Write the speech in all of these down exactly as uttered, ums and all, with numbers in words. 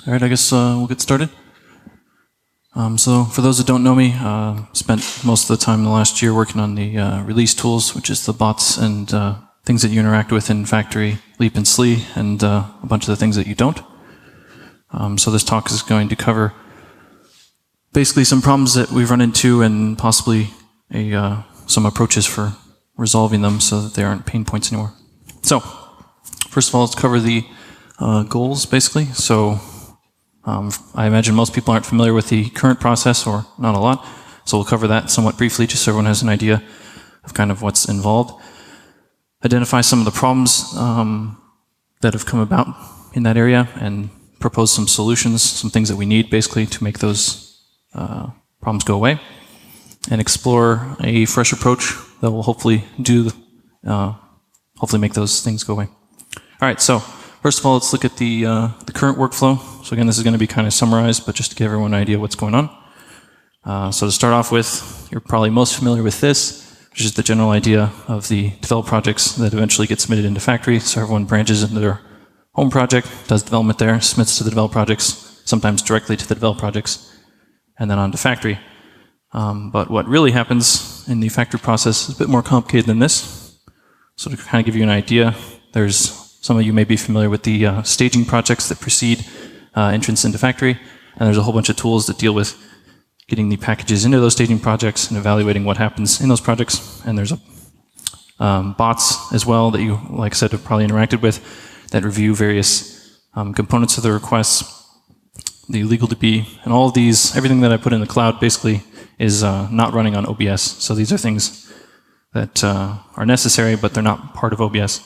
All right, I guess uh, we'll get started. Um, so for those that don't know me, uh, spent most of the time in the last year working on the uh, release tools, which is the bots and uh, things that you interact with in Factory, Leap, and S L E, and uh, a bunch of the things that you don't. Um, so this talk is going to cover basically some problems that we've run into and possibly a, uh, some approaches for resolving them so that they aren't pain points anymore. So first of all, let's cover the uh, goals, basically. So um, I imagine most people aren't familiar with the current process, or not a lot, so we'll cover that somewhat briefly just so everyone has an idea of kind of what's involved. Identify some of the problems um, that have come about in that area and propose some solutions, some things that we need basically to make those uh, problems go away, and explore a fresh approach that will hopefully do, uh, hopefully make those things go away. All right, so first of all, let's look at the, uh, the current workflow. So again, this is going to be kind of summarized, but just to give everyone an idea of what's going on. Uh, so to start off with, you're probably most familiar with this, which is the general idea of the develop projects that eventually get submitted into Factory. So everyone branches into their home project, does development there, submits to the develop projects, sometimes directly to the develop projects, and then on to Factory. Um, but what really happens in the Factory process is a bit more complicated than this. So to kind of give you an idea, there's some of you may be familiar with the uh, staging projects that precede uh, entrance into Factory, and there's a whole bunch of tools that deal with getting the packages into those staging projects and evaluating what happens in those projects. And there's a, um, bots as well that you, like I said, have probably interacted with that review various um, components of the requests, the LegalDB, and all of these, everything that I put in the cloud basically is uh, not running on O B S. So these are things that uh, are necessary, but they're not part of O B S.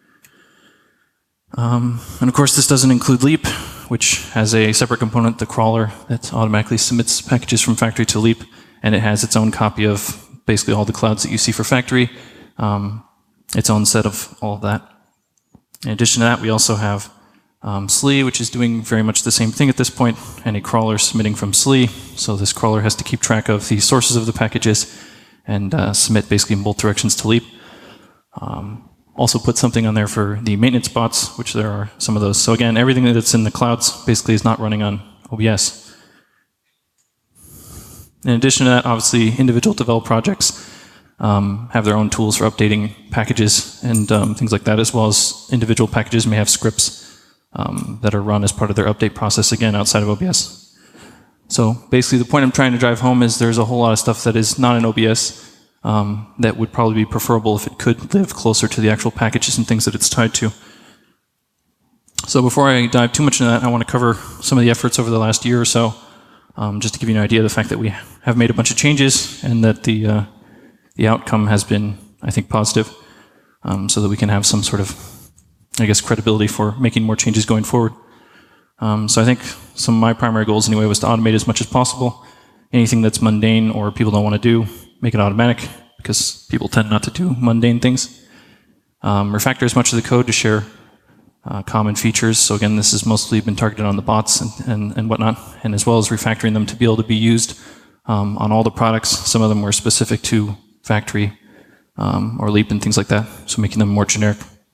Um, and of course, this doesn't include Leap, which has a separate component, the crawler, that automatically submits packages from Factory to Leap, and it has its own copy of basically all the clouds that you see for Factory, um, its own set of all of that. In addition to that, we also have um, S L E, which is doing very much the same thing at this point, and a crawler submitting from S L E. So this crawler has to keep track of the sources of the packages and uh, submit basically in both directions to Leap. Um, Also put something on there for the maintenance bots, which there are some of those. So again, everything that's in the clouds basically is not running on O B S. In addition to that, obviously, individual develop projects um, have their own tools for updating packages and um, things like that, as well as individual packages may have scripts um, that are run as part of their update process, again, outside of O B S. So basically, the point I'm trying to drive home is there's a whole lot of stuff that is not in O B S Um, that would probably be preferable if it could live closer to the actual packages and things that it's tied to. So before I dive too much into that, I want to cover some of the efforts over the last year or so, um, just to give you an idea of the fact that we have made a bunch of changes and that the, uh, the outcome has been, I think, positive, um, so that we can have some sort of, I guess, credibility for making more changes going forward. Um, so I think some of my primary goals anyway was to automate as much as possible. Anything that's mundane or people don't want to do, make it automatic, because people tend not to do mundane things. Um, refactor as much of the code to share uh, common features. So again, this has mostly been targeted on the bots and, and, and whatnot, and as well as refactoring them to be able to be used um, on all the products. Some of them were specific to Factory um, or Leap and things like that, so making them more generic.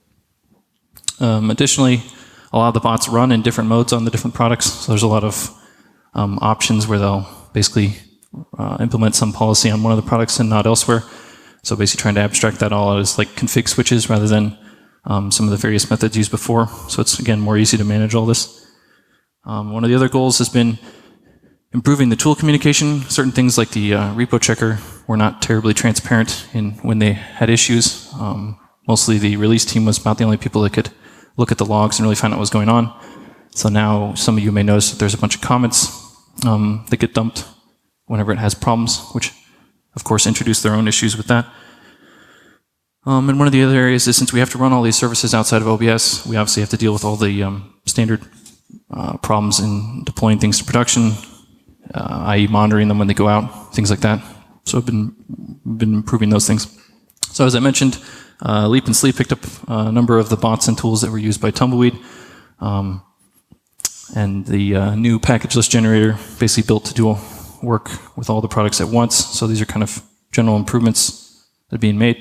Um, additionally, a lot of the bots run in different modes on the different products, so there's a lot of um, options where they'll basically Uh, implement some policy on one of the products and not elsewhere. So basically trying to abstract that all out as like config switches rather than um, some of the various methods used before. So it's, again, more easy to manage all this. Um, one of the other goals has been improving the tool communication. Certain things like the uh, repo checker were not terribly transparent in when they had issues. Um, mostly the release team was about the only people that could look at the logs and really find out what was going on. So now some of you may notice that there's a bunch of comments um, that get dumped whenever it has problems, which of course introduce their own issues with that. Um, and one of the other areas is, since we have to run all these services outside of O B S, we obviously have to deal with all the um, standard uh, problems in deploying things to production, uh, that is monitoring them when they go out, things like that. So I've been, been improving those things. So as I mentioned, uh, Leap and S L E picked up a number of the bots and tools that were used by Tumbleweed. Um, and the uh, new package list generator basically built to do work with all the products at once. So these are kind of general improvements that are being made.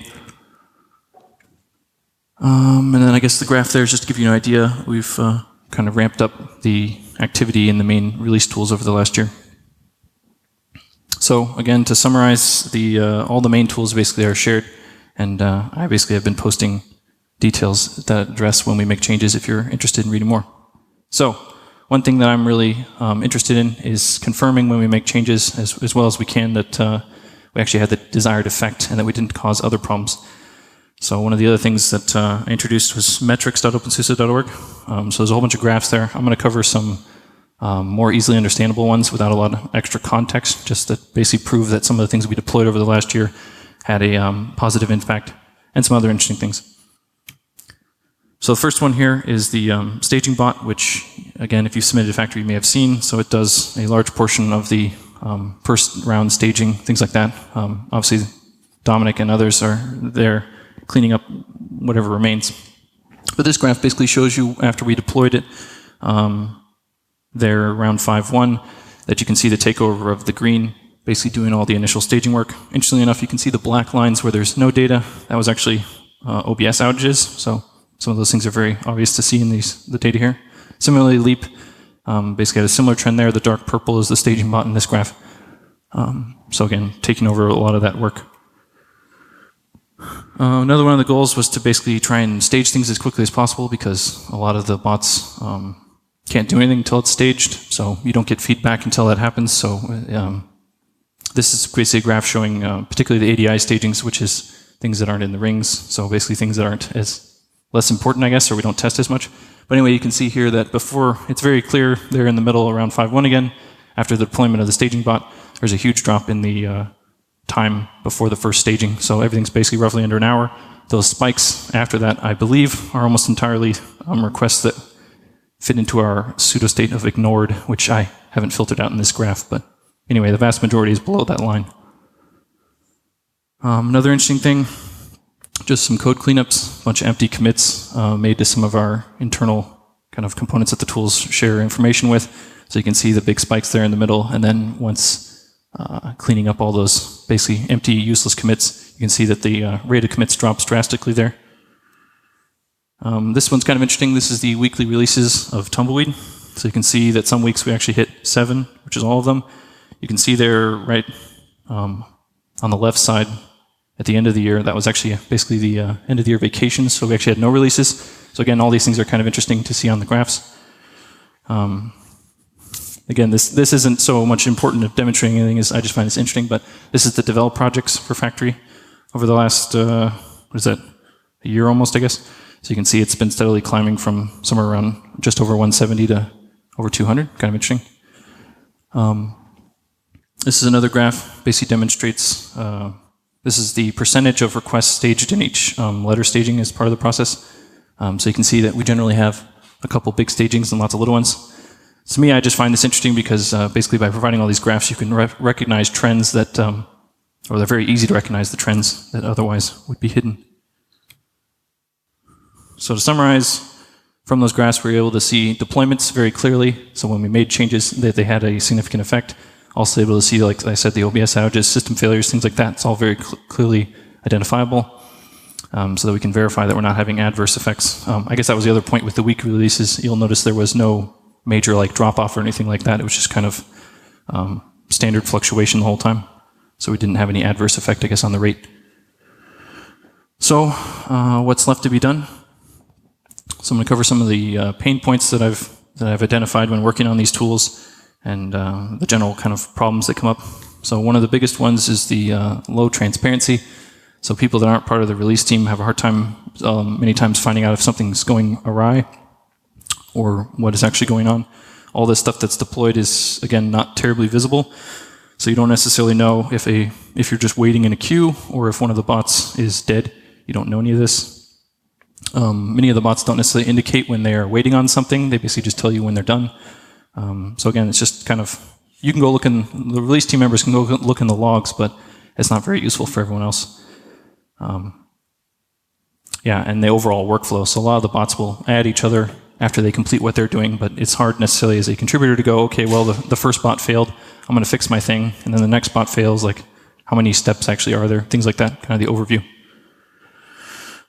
Um, and then I guess the graph there is just to give you an idea. We've uh, kind of ramped up the activity in the main release tools over the last year. So again, to summarize, the uh, all the main tools basically are shared, and uh, I basically have been posting details that address when we make changes if you're interested in reading more. So one thing that I'm really um, interested in is confirming when we make changes as, as well as we can that uh, we actually had the desired effect and that we didn't cause other problems. So one of the other things that uh, I introduced was metrics dot opensuse dot org. Um, so there's a whole bunch of graphs there. I'm going to cover some um, more easily understandable ones without a lot of extra context, just to basically prove that some of the things we deployed over the last year had a um, positive impact, and some other interesting things. So the first one here is the um, staging bot, which, again, if you submitted a factory, you may have seen. So it does a large portion of the um, first round staging, things like that. Um, obviously, Dominic and others are there cleaning up whatever remains. But this graph basically shows you, after we deployed it, um, there around five point one, that you can see the takeover of the green, basically doing all the initial staging work. Interestingly enough, you can see the black lines where there's no data. That was actually uh, O B S outages. So some of those things are very obvious to see in these the data here. Similarly, Leap um, basically had a similar trend there. The dark purple is the staging bot in this graph. Um, so again, taking over a lot of that work. Uh, another one of the goals was to basically try and stage things as quickly as possible, because a lot of the bots um, can't do anything until it's staged, so you don't get feedback until that happens. So um, this is basically a graph showing uh, particularly the A D I stagings, which is things that aren't in the rings, so basically things that aren't as less important, I guess, or we don't test as much. But anyway, you can see here that before, it's very clear there in the middle around five point one again, after the deployment of the staging bot, there's a huge drop in the uh, time before the first staging. So everything's basically roughly under an hour. Those spikes after that, I believe, are almost entirely um, requests that fit into our pseudo state of ignored, which I haven't filtered out in this graph. But anyway, the vast majority is below that line. Um, another interesting thing, just some code cleanups, a bunch of empty commits uh, made to some of our internal kind of components that the tools share information with. So you can see the big spikes there in the middle, and then once uh, cleaning up all those basically empty, useless commits, you can see that the uh, rate of commits drops drastically there. Um, this one's kind of interesting. This is the weekly releases of Tumbleweed. So you can see that some weeks we actually hit seven, which is all of them. You can see there right um, on the left side, at the end of the year, that was actually basically the uh, end of the year vacations, so we actually had no releases. So again, all these things are kind of interesting to see on the graphs. Um, again, this this isn't so much important of demonstrating anything, as I just find this interesting, but this is the develop projects for Factory over the last, uh, what is that, a year almost, I guess. So you can see it's been steadily climbing from somewhere around just over one seventy to over two hundred, kind of interesting. Um, this is another graph, basically demonstrates uh, this is the percentage of requests staged in each um, letter staging as part of the process. Um, so you can see that we generally have a couple big stagings and lots of little ones. To me, I just find this interesting because uh, basically by providing all these graphs, you can re recognize trends that, um, or they're very easy to recognize the trends that otherwise would be hidden. So to summarize, from those graphs, we were able to see deployments very clearly. So when we made changes, that they had a significant effect. Also able to see, like I said, the O B S outages, system failures, things like that. It's all very cl clearly identifiable, um, so that we can verify that we're not having adverse effects. Um, I guess that was the other point with the weekly releases. You'll notice there was no major like drop-off or anything like that. It was just kind of um, standard fluctuation the whole time. So we didn't have any adverse effect, I guess, on the rate. So uh, what's left to be done? So I'm going to cover some of the uh, pain points that I've that I've identified when working on these tools, and uh, the general kind of problems that come up. So one of the biggest ones is the uh, low transparency. So people that aren't part of the release team have a hard time um, many times finding out if something's going awry or what is actually going on. All this stuff that's deployed is, again, not terribly visible. So you don't necessarily know if a if you're just waiting in a queue or if one of the bots is dead. You don't know any of this. Um, many of the bots don't necessarily indicate when they are waiting on something. They basically just tell you when they're done. Um, so again, it's just kind of, you can go look in, the release team members can go look in the logs, but it's not very useful for everyone else. Um, yeah, and the overall workflow. So a lot of the bots will add each other after they complete what they're doing, but it's hard necessarily as a contributor to go, okay, well, the, the first bot failed, I'm going to fix my thing, and then the next bot fails, like how many steps actually are there, things like that, kind of the overview.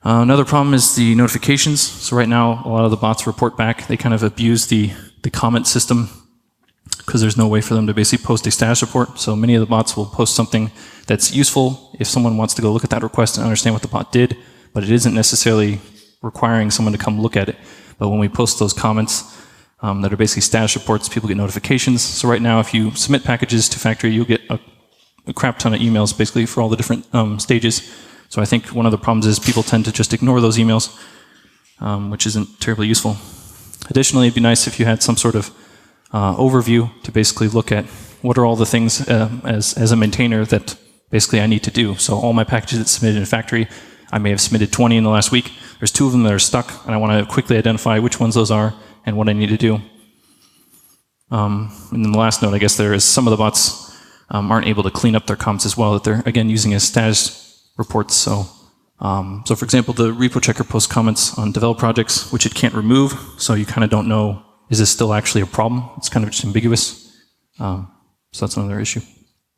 Uh, another problem is the notifications. So right now, a lot of the bots report back. They kind of abuse the, the comment system because there's no way for them to basically post a status report. So many of the bots will post something that's useful if someone wants to go look at that request and understand what the bot did, but it isn't necessarily requiring someone to come look at it. But when we post those comments um, that are basically status reports, people get notifications. So right now, if you submit packages to Factory, you'll get a, a crap ton of emails basically for all the different um, stages. So I think one of the problems is people tend to just ignore those emails, um, which isn't terribly useful. Additionally, it'd be nice if you had some sort of uh, overview to basically look at what are all the things uh, as, as a maintainer that basically I need to do. So all my packages that submitted in Factory, I may have submitted twenty in the last week. There's two of them that are stuck, and I want to quickly identify which ones those are and what I need to do. Um, and then the last note, I guess, there is some of the bots um, aren't able to clean up their comments as well, that they're, again, using as status reports. So, um, so for example, the repo checker posts comments on develop projects, which it can't remove, so you kind of don't know, is this still actually a problem? It's kind of just ambiguous. Um, so that's another issue.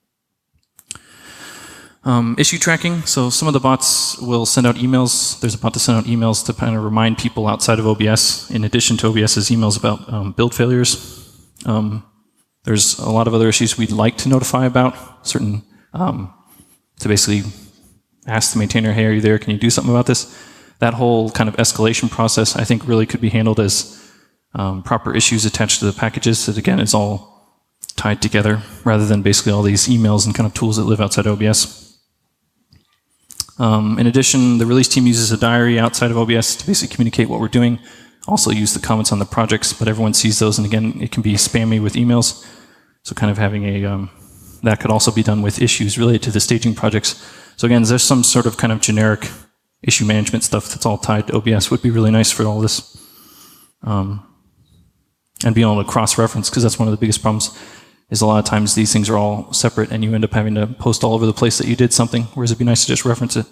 Um, issue tracking. So some of the bots will send out emails. There's a bot to send out emails to kind of remind people outside of O B S, in addition to OBS's emails about um, build failures. Um, there's a lot of other issues we'd like to notify about, certain, um, to basically ask the maintainer, hey, are you there? Can you do something about this? That whole kind of escalation process, I think, really could be handled as um, proper issues attached to the packages. That, again, is all tied together, rather than basically all these emails and kind of tools that live outside O B S. Um, in addition, the release team uses a diary outside of O B S to basically communicate what we're doing. Also use the comments on the projects, but everyone sees those, and again, it can be spammy with emails. So kind of having a, um, that could also be done with issues related to the staging projects. So again, there's some sort of kind of generic issue management stuff that's all tied to O B S would be really nice for all this. Um, and being able to cross-reference, because that's one of the biggest problems, is a lot of times these things are all separate and you end up having to post all over the place that you did something, whereas it'd be nice to just reference it.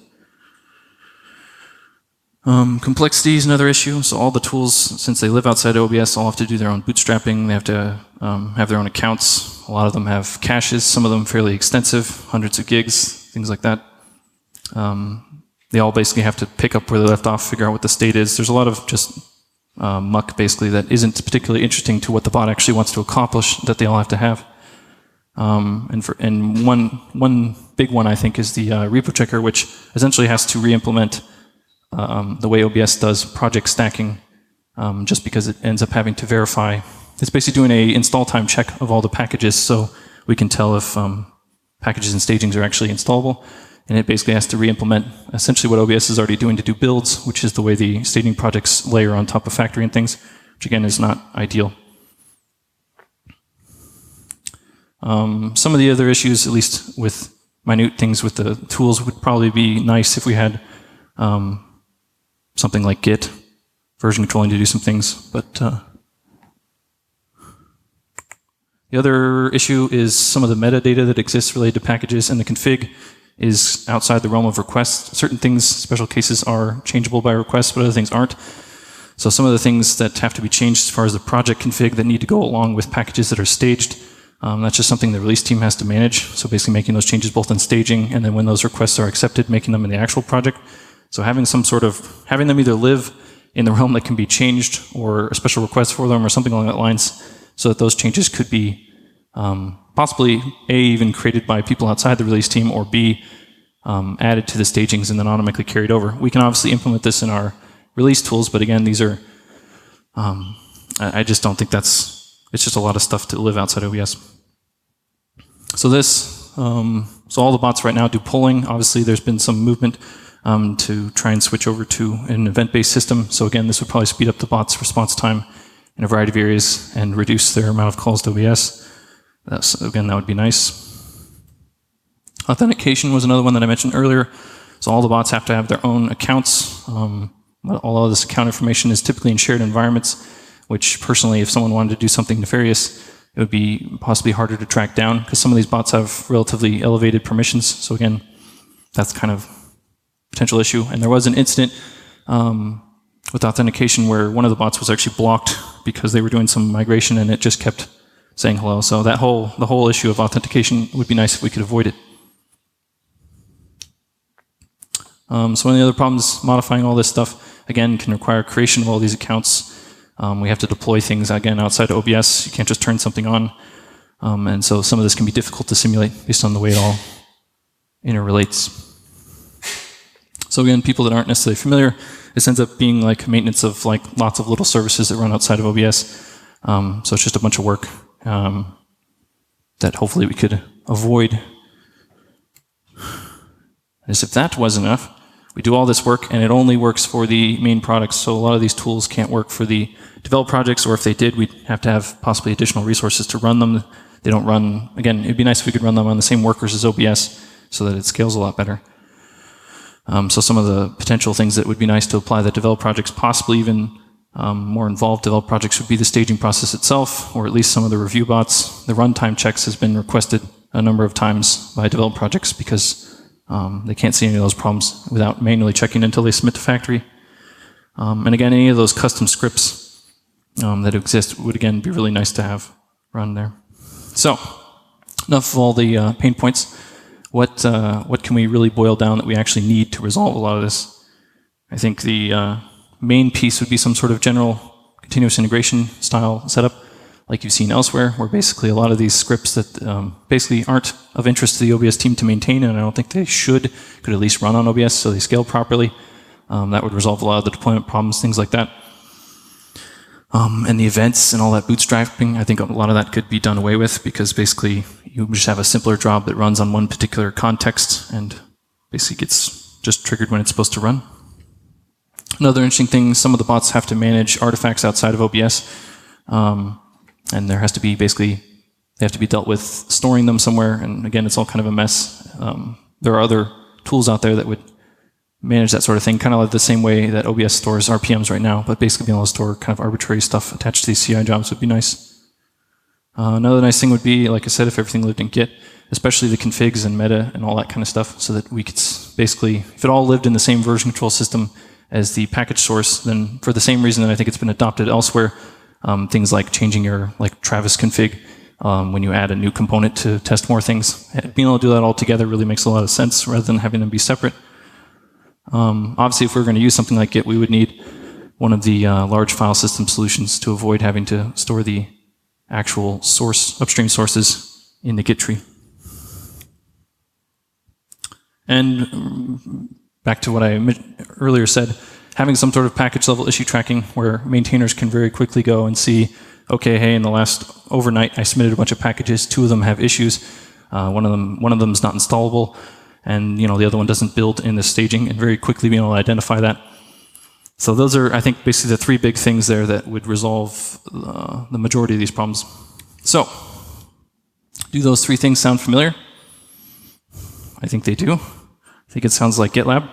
Um, complexity is another issue. So all the tools, since they live outside O B S, all have to do their own bootstrapping. They have to um, have their own accounts. A lot of them have caches, some of them fairly extensive, hundreds of gigs, things like that. Um, they all basically have to pick up where they left off, figure out what the state is. There's a lot of just uh, muck, basically, that isn't particularly interesting to what the bot actually wants to accomplish, that they all have to have. Um, and for, and one, one big one, I think, is the uh, repo checker, which essentially has to re-implement um, the way O B S does project stacking, um, just because it ends up having to verify. It's basically doing a install time check of all the packages, so we can tell if um, packages and stagings are actually installable. And it basically has to re-implement essentially what O B S is already doing to do builds, which is the way the staging projects layer on top of Factory and things, which again is not ideal. Um, some of the other issues, at least with minute things with the tools, would probably be nice if we had um, something like Git version controlling to do some things. But uh, the other issue is some of the metadata that exists related to packages, and the config is outside the realm of requests. Certain things, special cases, are changeable by request, but other things aren't. So some of the things that have to be changed as far as the project config that need to go along with packages that are staged, um, that's just something the release team has to manage. So basically making those changes both in staging, and then when those requests are accepted, making them in the actual project. So having some sort of, having them either live in the realm that can be changed, or a special request for them, or something along that lines, so that those changes could be um, possibly A, even created by people outside the release team, or B, um, added to the stagings and then automatically carried over. We can obviously implement this in our release tools, but again, these are, um, I, I just don't think that's, it's just a lot of stuff to live outside O B S. So this, um, so all the bots right now do polling. Obviously, there's been some movement um, to try and switch over to an event-based system. So again, this would probably speed up the bots' response time in a variety of areas and reduce their amount of calls to O B S. That's, again, that would be nice. Authentication was another one that I mentioned earlier. So all the bots have to have their own accounts. Um, all of this account information is typically in shared environments, which personally, if someone wanted to do something nefarious, it would be possibly harder to track down, because some of these bots have relatively elevated permissions. So again, that's kind of a potential issue. And there was an incident um, with authentication where one of the bots was actually blocked because they were doing some migration and it just kept saying hello. So that whole, the whole issue of authentication would be nice if we could avoid it. Um, so one of the other problems, modifying all this stuff, again, can require creation of all these accounts. Um, we have to deploy things, again, outside of O B S. You can't just turn something on. Um, and so some of this can be difficult to simulate based on the way it all interrelates. So again, people that aren't necessarily familiar, this ends up being like maintenance of like lots of little services that run outside of O B S. Um, so it's just a bunch of work um, that hopefully we could avoid. As if that wasn't enough, we do all this work and it only works for the main products. So a lot of these tools can't work for the developed projects, or if they did, we'd have to have possibly additional resources to run them. They don't run, again, it'd be nice if we could run them on the same workers as O B S so that it scales a lot better. Um, so some of the potential things that would be nice to apply that developed projects, possibly even um, more involved developed projects, would be the staging process itself, or at least some of the review bots. The runtime checks has been requested a number of times by developed projects because um, they can't see any of those problems without manually checking until they submit to factory. Um, and again, any of those custom scripts um, that exist would again be really nice to have run there. So, enough of all the uh, pain points. What, uh, what can we really boil down that we actually need to resolve a lot of this? I think the uh, main piece would be some sort of general continuous integration style setup, like you've seen elsewhere, where basically a lot of these scripts that um, basically aren't of interest to the O B S team to maintain, and I don't think they should, could at least run on O B S so they scale properly. Um, that would resolve a lot of the deployment problems, things like that. Um, and the events and all that bootstrapping, I think a lot of that could be done away with, because basically you just have a simpler job that runs on one particular context and basically gets just triggered when it's supposed to run. Another interesting thing, some of the bots have to manage artifacts outside of O B S. Um, and there has to be basically, they have to be dealt with storing them somewhere. And again, it's all kind of a mess. Um, there are other tools out there that would manage that sort of thing, kind of like the same way that O B S stores R P Ms right now, but basically being able to store kind of arbitrary stuff attached to these C I jobs would be nice. Uh, another nice thing would be, like I said, if everything lived in Git, especially the configs and meta and all that kind of stuff, so that we could basically, if it all lived in the same version control system as the package source, then for the same reason that I think it's been adopted elsewhere, um, things like changing your like Travis config um, when you add a new component to test more things, being able to do that all together really makes a lot of sense rather than having them be separate. Um, obviously, if we were going to use something like Git, we would need one of the uh, large file system solutions to avoid having to store the actual source, upstream sources in the Git tree. And back to what I earlier said, having some sort of package level issue tracking where maintainers can very quickly go and see, okay, hey, in the last overnight I submitted a bunch of packages, two of them have issues, uh, one of them one of them is not installable, and you know the other one doesn't build in the staging, and very quickly being able to identify that. So those are, I think, basically the three big things there that would resolve uh, the majority of these problems. So, do those three things sound familiar? I think they do. I think it sounds like GitLab.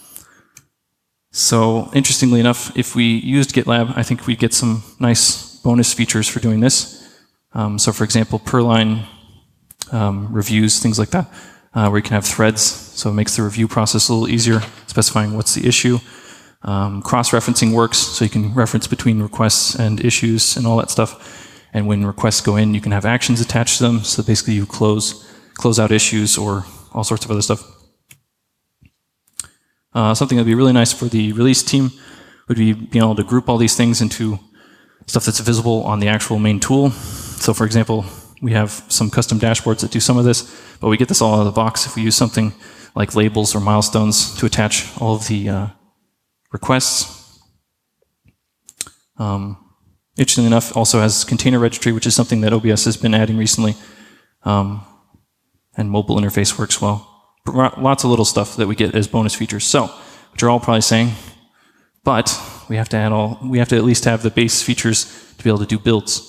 So, interestingly enough, if we used GitLab, I think we'd get some nice bonus features for doing this. Um, so, for example, per line um, reviews, things like that, uh, where you can have threads, so it makes the review process a little easier, specifying what's the issue. Um, cross-referencing works, so you can reference between requests and issues and all that stuff. And when requests go in, you can have actions attached to them, so basically you close, close out issues or all sorts of other stuff. Uh, something that would be really nice for the release team would be being able to group all these things into stuff that's visible on the actual main tool. So for example, we have some custom dashboards that do some of this, but we get this all out of the box if we use something like labels or milestones to attach all of the uh, requests. Um, interestingly enough, also has container registry, which is something that O B S has been adding recently. Um, and mobile interface works well. Lots of little stuff that we get as bonus features. So, which are all probably saying, but we have to add all, we have to at least have the base features to be able to do builds.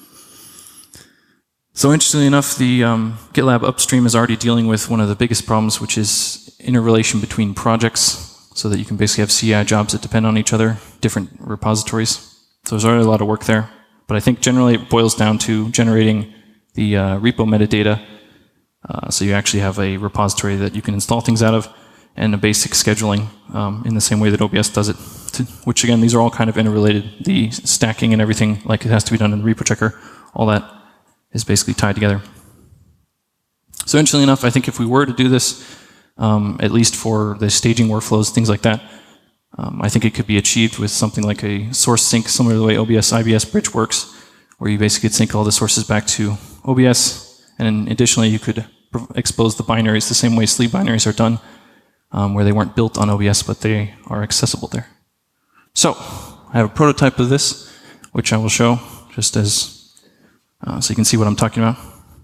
So interestingly enough, the um, GitLab upstream is already dealing with one of the biggest problems, which is interrelation between projects, so that you can basically have C I jobs that depend on each other, different repositories. So there's already a lot of work there. But I think generally it boils down to generating the uh, repo metadata. Uh, so you actually have a repository that you can install things out of, and a basic scheduling um, in the same way that O B S does it. To, which again, these are all kind of interrelated. The stacking and everything, like it has to be done in the repo checker, all that is basically tied together. So interestingly enough, I think if we were to do this, um, at least for the staging workflows, things like that. Um, I think it could be achieved with something like a source sync, similar to the way O B S I B S Bridge works, where you basically could sync all the sources back to O B S, and then additionally you could expose the binaries the same way sleeve binaries are done, um, where they weren't built on O B S, but they are accessible there. So, I have a prototype of this, which I will show just as, uh, so you can see what I'm talking about.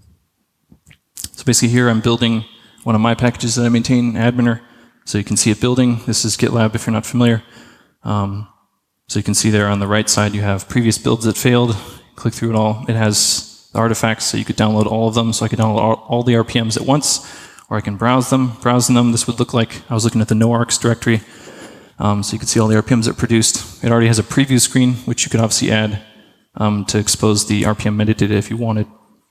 So basically here I'm building one of my packages that I maintain, Adminer, so you can see it building. This is GitLab if you're not familiar. Um, so you can see there on the right side you have previous builds that failed. Click through it all. It has the artifacts, so you could download all of them. So I could download all, all the R P Ms at once, or I can browse them. Browsing them, this would look like, I was looking at the noarcs directory. Um, so you can see all the R P Ms that are produced. It already has a preview screen, which you could obviously add um, to expose the R P M metadata if you wanted.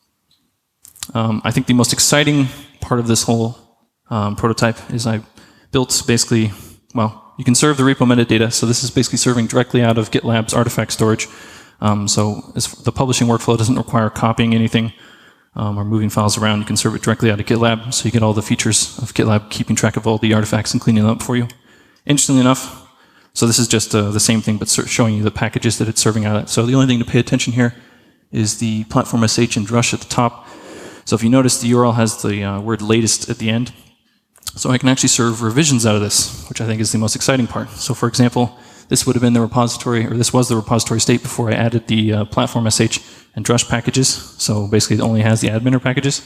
Um, I think the most exciting part of this whole um, prototype is I built basically, well, you can serve the repo metadata. So this is basically serving directly out of GitLab's artifact storage. Um, so as the publishing workflow doesn't require copying anything um, or moving files around. You can serve it directly out of GitLab, so you get all the features of GitLab keeping track of all the artifacts and cleaning them up for you. Interestingly enough, so this is just uh, the same thing, but showing you the packages that it's serving out of. So the only thing to pay attention here is the platform S H and Drush at the top. So if you notice, the U R L has the uh, word latest at the end. So I can actually serve revisions out of this, which I think is the most exciting part. So for example, this would have been the repository, or this was the repository state before I added the uh, platform S H and Drush packages. So basically it only has the adminer packages.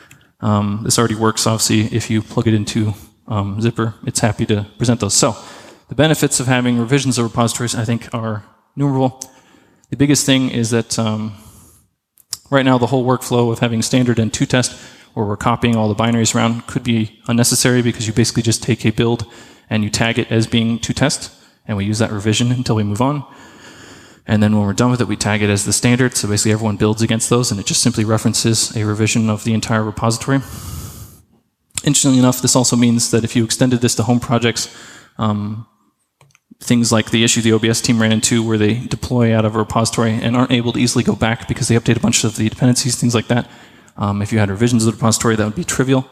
Um, this already works, obviously, if you plug it into um, Zypper, it's happy to present those. So the benefits of having revisions of repositories, I think, are numerable. The biggest thing is that um, right now the whole workflow of having standard and two-test, where we're copying all the binaries around, could be unnecessary because you basically just take a build and you tag it as being two-test. And we use that revision until we move on. And then when we're done with it, we tag it as the standard. So basically everyone builds against those, and it just simply references a revision of the entire repository. Interestingly enough, this also means that if you extended this to home projects, um, things like the issue the O B S team ran into where they deploy out of a repository and aren't able to easily go back because they update a bunch of the dependencies, things like that. Um, if you had revisions of the repository, that would be trivial.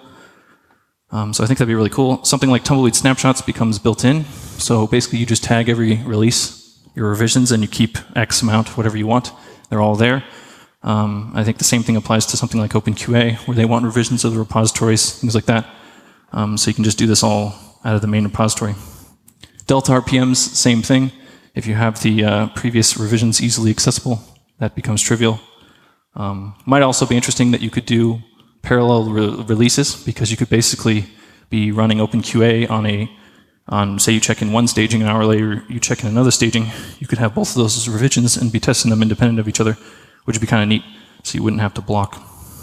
Um, so I think that'd be really cool. Something like Tumbleweed Snapshots becomes built in. So basically you just tag every release, your revisions, and you keep X amount, whatever you want. They're all there. Um, I think the same thing applies to something like OpenQA, where they want revisions of the repositories, things like that. Um, so you can just do this all out of the main repository. Delta R P Ms, same thing. If you have the uh, previous revisions easily accessible, that becomes trivial. Um, might also be interesting that you could do parallel re releases, because you could basically be running OpenQA on a, on say you check in one staging, an hour later you check in another staging. You could have both of those as revisions and be testing them independent of each other, which would be kind of neat, so you wouldn't have to block.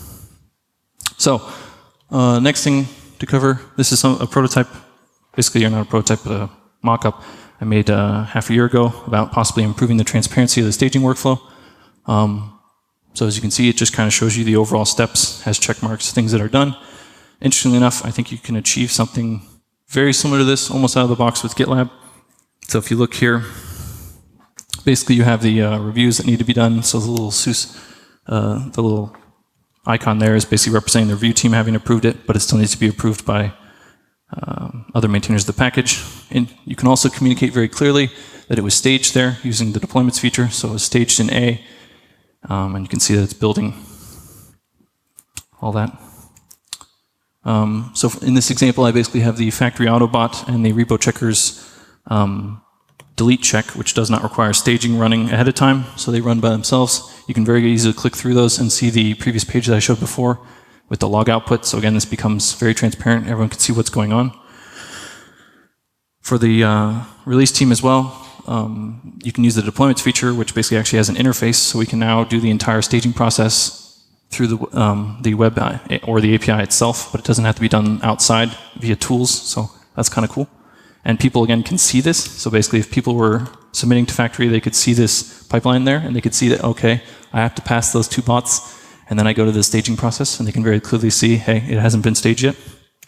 So, uh, next thing to cover, this is some, a prototype, basically, or not a prototype, but a mock-up I made uh, half a year ago about possibly improving the transparency of the staging workflow. Um, So as you can see, it just kind of shows you the overall steps, has check marks, things that are done. Interestingly enough, I think you can achieve something very similar to this, almost out of the box with GitLab. So if you look here, basically you have the uh, reviews that need to be done. So the little SUS, uh, the little icon there is basically representing the review team having approved it, but it still needs to be approved by um, other maintainers of the package. And you can also communicate very clearly that it was staged there using the deployments feature. So it was staged in A. Um, and you can see that it's building all that. Um, so in this example, I basically have the factory Autobot and the repo checkers um, delete check, which does not require staging running ahead of time, so they run by themselves. You can very easily click through those and see the previous page that I showed before with the log output. So again, this becomes very transparent. Everyone can see what's going on. For the uh, release team as well, Um, you can use the deployments feature, which basically actually has an interface, so we can now do the entire staging process through the, um, the web or the A P I itself, but it doesn't have to be done outside via tools, so that's kind of cool. And people, again, can see this. So basically, if people were submitting to factory, they could see this pipeline there, and they could see that, okay, I have to pass those two bots, and then I go to the staging process, and they can very clearly see, hey, it hasn't been staged yet.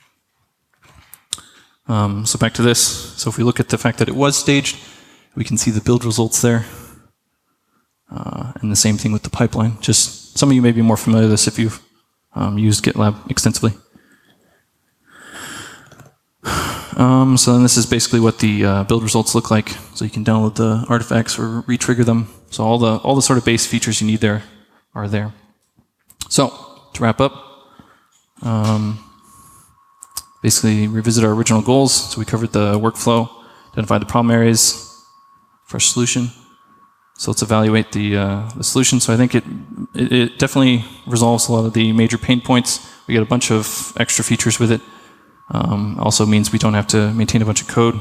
Um, so back to this. So if we look at the fact that it was staged, we can see the build results there. Uh, and the same thing with the pipeline. Just some of you may be more familiar with this if you've um, used GitLab extensively. Um, so then this is basically what the uh, build results look like. So you can download the artifacts or re-trigger them. So all the all the sort of base features you need there are there. So to wrap up, um, basically revisit our original goals. So we covered the workflow, identified the problem areas for our solution. So let's evaluate the uh, the solution. So I think it, it it definitely resolves a lot of the major pain points. We get a bunch of extra features with it. Um, also means we don't have to maintain a bunch of code.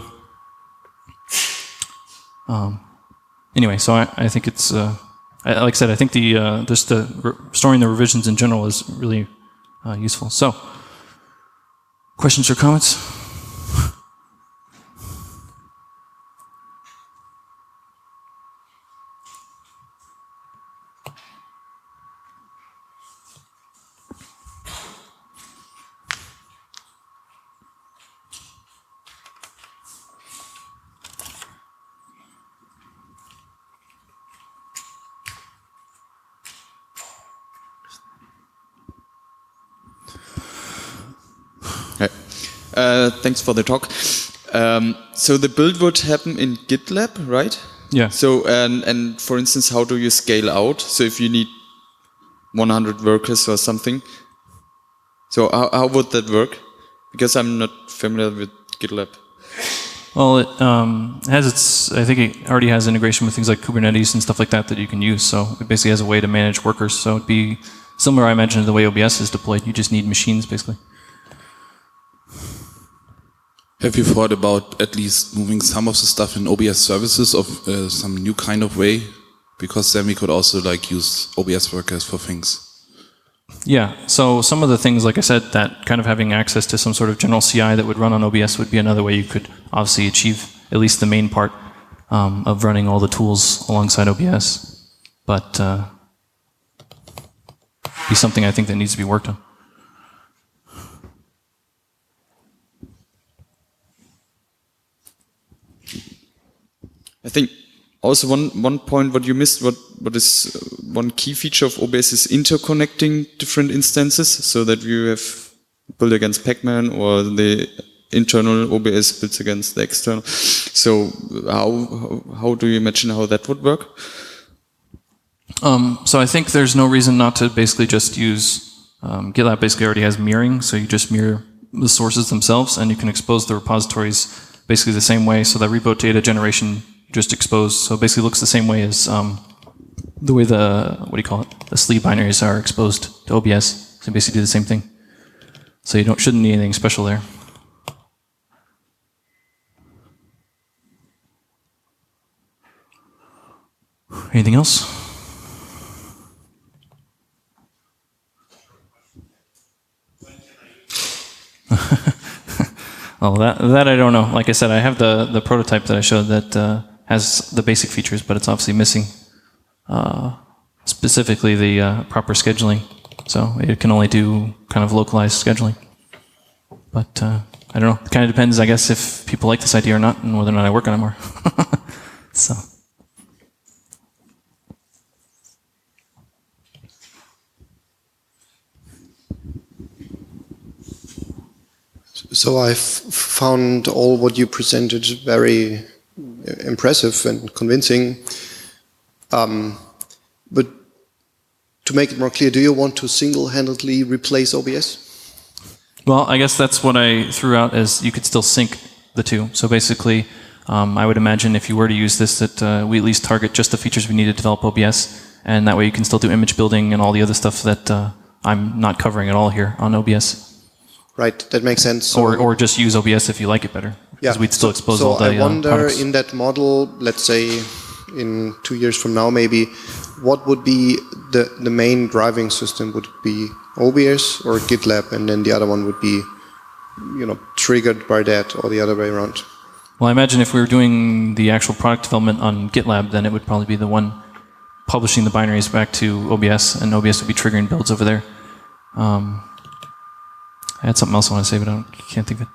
Um, anyway, so I, I think it's uh, I, like I said, I think the uh, just the storing the revisions in general is really uh, useful. So, questions or comments? Uh, thanks for the talk. Um, so the build would happen in GitLab, right? Yeah. So and and for instance, how do you scale out? So if you need one hundred workers or something, so how, how would that work? Because I'm not familiar with GitLab. Well, it um, has its. I think it already has integration with things like Kubernetes and stuff like that that you can use. So it basically has a way to manage workers. So it'd be similar, I imagine, to the way O B S is deployed. You just need machines, basically. Have you thought about at least moving some of the stuff in O B S services of uh, some new kind of way? Because then we could also like use O B S workers for things. Yeah, so some of the things, like I said, that kind of having access to some sort of general C I that would run on O B S would be another way you could obviously achieve at least the main part um, of running all the tools alongside O B S. But uh, be something I think that needs to be worked on. I think also one, one point what you missed, what, what is uh, one key feature of O B S is interconnecting different instances so that you have build against Pacman or the internal O B S builds against the external. So how, how do you imagine how that would work? Um, so I think there's no reason not to basically just use, um, GitLab basically already has mirroring, so you just mirror the sources themselves and you can expose the repositories basically the same way, so that repo data generation just exposed, so it basically looks the same way as um, the way the, what do you call it, the S L E binaries are exposed to O B S. So you basically do the same thing. So you don't shouldn't need anything special there. Anything else? Oh, that that I don't know. Like I said, I have the the prototype that I showed that uh, has the basic features, but it's obviously missing uh, specifically the uh, proper scheduling. So it can only do kind of localized scheduling. But uh, I don't know. It kind of depends, I guess, if people like this idea or not, and whether or not I work on it more. So. So I've found all what you presented very impressive and convincing. Um, but to make it more clear, do you want to single-handedly replace O B S? Well, I guess that's what I threw out as you could still sync the two. So basically, um, I would imagine if you were to use this, that uh, we at least target just the features we need to develop O B S, and that way you can still do image building and all the other stuff that uh, I'm not covering at all here on O B S. Right, that makes sense. So or, or just use O B S if you like it better, because yeah. we'd still expose so all the I wonder, uh, products. In that model, let's say in two years from now maybe, what would be the, the main driving system? Would it be O B S or GitLab, and then the other one would be, you know, triggered by that, or the other way around? Well, I imagine if we were doing the actual product development on GitLab, then it would probably be the one publishing the binaries back to O B S, and O B S would be triggering builds over there. Um, I had something else I want to say, but I don't, can't think of it.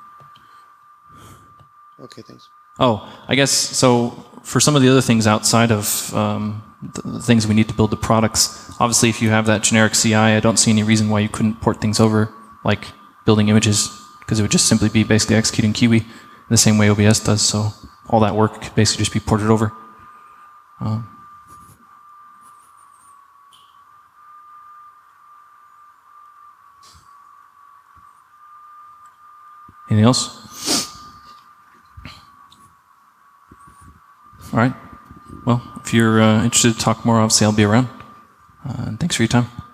Okay, thanks. Oh, I guess, so for some of the other things outside of um, the, the things we need to build the products, obviously if you have that generic C I, I don't see any reason why you couldn't port things over, like building images, because it would just simply be basically executing Kiwi. the same way O B S does. So all that work could basically just be ported over. Um, anything else? All right. Well, if you're uh, interested to talk more, obviously I'll be around. Uh, and thanks for your time.